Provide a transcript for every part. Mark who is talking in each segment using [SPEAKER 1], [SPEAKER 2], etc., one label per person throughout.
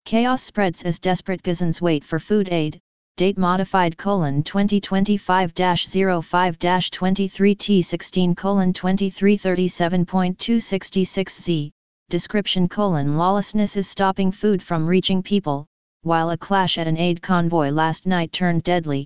[SPEAKER 1] Chaos spreads as desperate Gazans wait for food aid. Date modified: 2025-05-23T16:2337.266Z. Description: lawlessness is stopping food from reaching people, while a clash at an aid convoy last night turned deadly.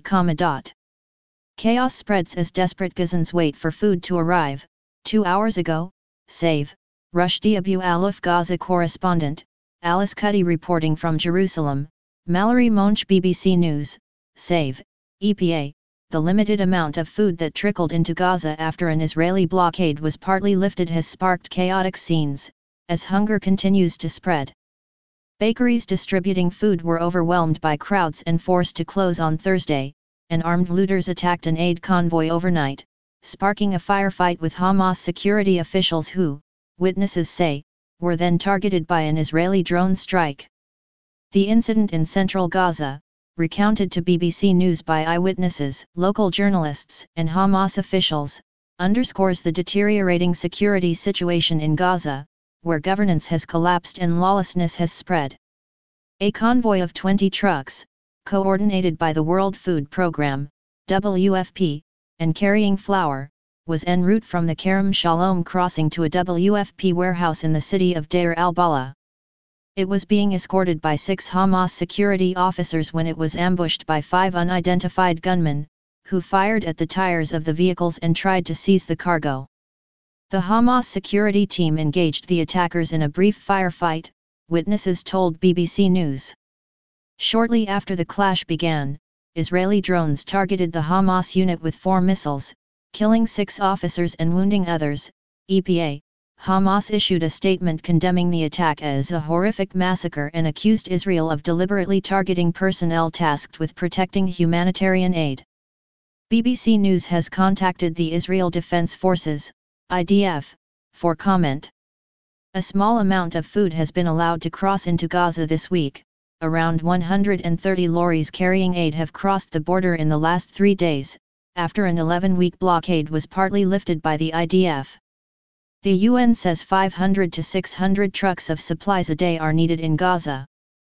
[SPEAKER 1] Chaos spreads as desperate Gazans wait for food to arrive. 2 hours ago, Save, Rushdie Abu Aluf Gaza correspondent, Alice Cuddy reporting from Jerusalem, Mallory Monch BBC News. Save, EPA. The limited amount of food that trickled into Gaza after an Israeli blockade was partly lifted has sparked chaotic scenes, as hunger continues to spread. Bakeries distributing food were overwhelmed by crowds and forced to close on Thursday, and armed looters attacked an aid convoy overnight, sparking a firefight with Hamas security officials who, witnesses say, were then targeted by an Israeli drone strike. The incident in central Gaza, recounted to BBC News by eyewitnesses, local journalists, and Hamas officials, underscores the deteriorating security situation in Gaza, where governance has collapsed and lawlessness has spread. A convoy of 20 trucks, coordinated by the World Food Programme, WFP, and carrying flour, was en route from the Kerem Shalom crossing to a WFP warehouse in the city of Deir al-Balah. It was being escorted by 6 Hamas security officers when it was ambushed by 5 unidentified gunmen, who fired at the tires of the vehicles and tried to seize the cargo. The Hamas security team engaged the attackers in a brief firefight, witnesses told BBC News. Shortly after the clash began, Israeli drones targeted the Hamas unit with 4 missiles, killing 6 officers and wounding others. EPA. Hamas issued a statement condemning the attack as a horrific massacre and accused Israel of deliberately targeting personnel tasked with protecting humanitarian aid. BBC News has contacted the Israel Defense Forces, IDF, for comment. A small amount of food has been allowed to cross into Gaza this week. Around 130 lorries carrying aid have crossed the border in the last 3 days, after an 11-week blockade was partly lifted by the IDF. The UN says 500 to 600 trucks of supplies a day are needed in Gaza.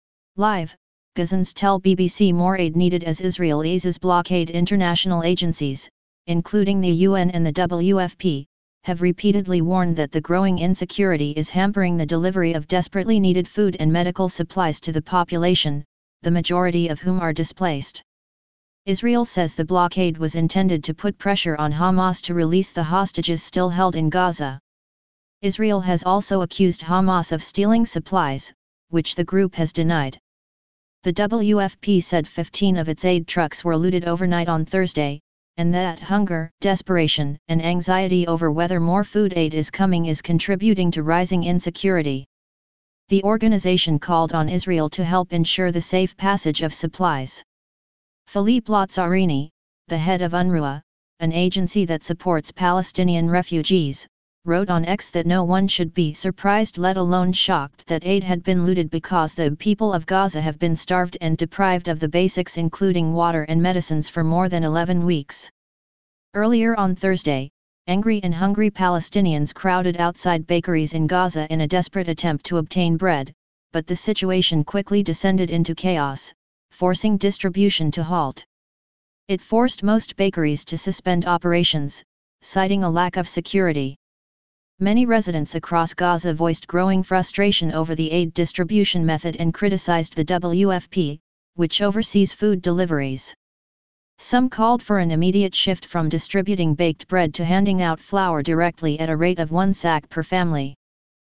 [SPEAKER 1] Live, Gazans tell BBC more aid needed as Israel eases blockade. International agencies, including the UN and the WFP, have repeatedly warned that the growing insecurity is hampering the delivery of desperately needed food and medical supplies to the population, the majority of whom are displaced. Israel says the blockade was intended to put pressure on Hamas to release the hostages still held in Gaza. Israel has also accused Hamas of stealing supplies, which the group has denied. The WFP said 15 of its aid trucks were looted overnight on Thursday, and that hunger, desperation, and anxiety over whether more food aid is coming is contributing to rising insecurity. The organization called on Israel to help ensure the safe passage of supplies. Philippe Lazzarini, the head of UNRWA, an agency that supports Palestinian refugees, wrote on X that no one should be surprised, let alone shocked, that aid had been looted because the people of Gaza have been starved and deprived of the basics including water and medicines for more than 11 weeks. Earlier on Thursday, angry and hungry Palestinians crowded outside bakeries in Gaza in a desperate attempt to obtain bread, but the situation quickly descended into chaos, forcing distribution to halt. It forced most bakeries to suspend operations, citing a lack of security. Many residents across Gaza voiced growing frustration over the aid distribution method and criticized the WFP, which oversees food deliveries. Some called for an immediate shift from distributing baked bread to handing out flour directly at a rate of 1 sack per family.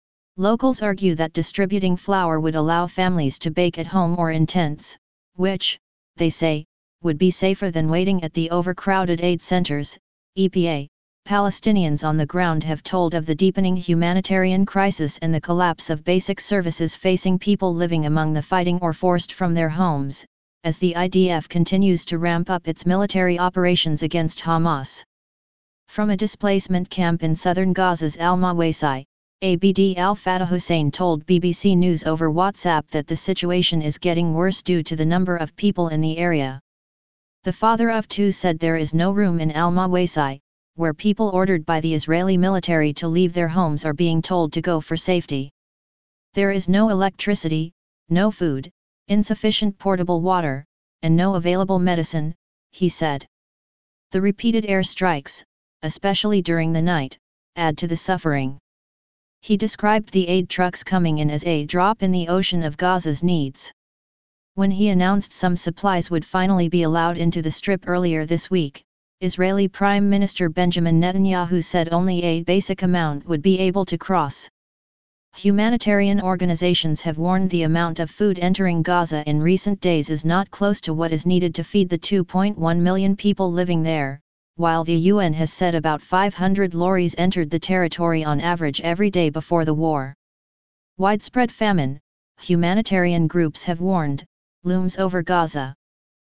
[SPEAKER 1] Locals argue that distributing flour would allow families to bake at home or in tents, which, they say, would be safer than waiting at the overcrowded aid centers. EPA. Palestinians on the ground have told of the deepening humanitarian crisis and the collapse of basic services facing people living among the fighting or forced from their homes, as the IDF continues to ramp up its military operations against Hamas. From a displacement camp in southern Gaza's Al-Mawasai, Abd al-Fattah Hussein told BBC News over WhatsApp that the situation is getting worse due to the number of people in the area. The father of 2 said there is no room in Al-Mawasai, where people ordered by the Israeli military to leave their homes are being told to go for safety. There is no electricity, no food, insufficient portable water, and no available medicine, he said. The repeated air strikes, especially during the night, add to the suffering. He described the aid trucks coming in as a drop in the ocean of Gaza's needs. When he announced some supplies would finally be allowed into the Strip earlier this week, Israeli Prime Minister Benjamin Netanyahu said only a basic amount would be able to cross. Humanitarian organizations have warned the amount of food entering Gaza in recent days is not close to what is needed to feed the 2.1 million people living there, while the UN has said about 500 lorries entered the territory on average every day before the war. Widespread famine, humanitarian groups have warned, looms over Gaza.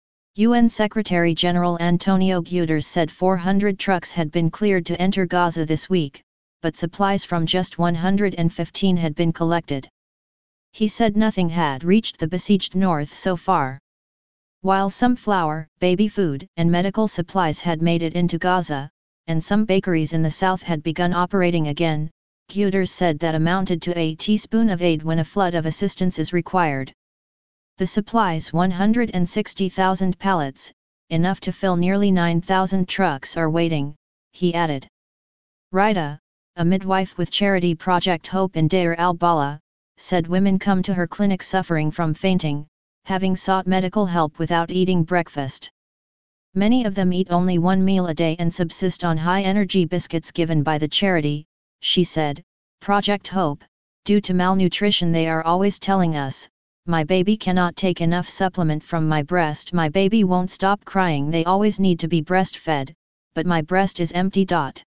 [SPEAKER 1] UN Secretary-General Antonio Guterres said 400 trucks had been cleared to enter Gaza this week, but supplies from just 115 had been collected. He said nothing had reached the besieged north so far. While some flour, baby food, and medical supplies had made it into Gaza, and some bakeries in the south had begun operating again, Guterres said that amounted to a teaspoon of aid when a flood of assistance is required. The supplies 160,000 pallets, enough to fill nearly 9,000 trucks are waiting, he added. Rida, a midwife with charity Project Hope in Deir al-Balah, said women come to her clinic suffering from fainting, having sought medical help without eating breakfast. Many of them eat only one meal a day and subsist on high-energy biscuits given by the charity, she said. Project Hope, due to malnutrition they are always telling us, my baby cannot take enough supplement from my breast, my baby won't stop crying, they always need to be breastfed, but my breast is empty.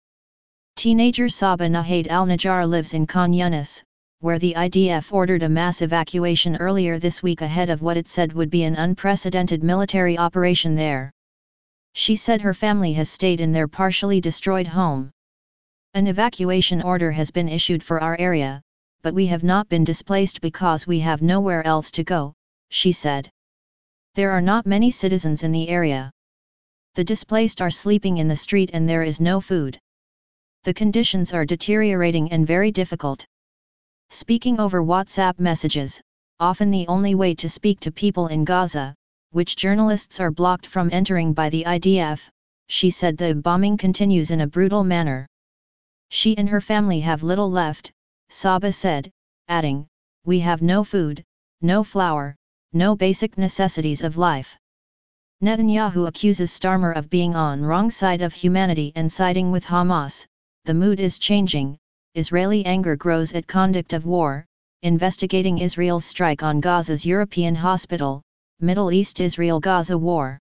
[SPEAKER 1] Teenager Saba Nahid al-Najjar lives in Khan Yunis, where the IDF ordered a mass evacuation earlier this week ahead of what it said would be an unprecedented military operation there. She said her family has stayed in their partially destroyed home. An evacuation order has been issued for our area, but we have not been displaced because we have nowhere else to go, she said. There are not many citizens in the area. The displaced are sleeping in the street and there is no food. The conditions are deteriorating and very difficult. Speaking over WhatsApp messages, often the only way to speak to people in Gaza, which journalists are blocked from entering by the IDF, she said the bombing continues in a brutal manner. She and her family have little left, Saba said, adding, we have no food, no flour, no basic necessities of life. Netanyahu accuses Starmer of being on wrong side of humanity and siding with Hamas. The mood is changing, Israeli anger grows at conduct of war, investigating Israel's strike on Gaza's European hospital, Middle East Israel-Gaza war.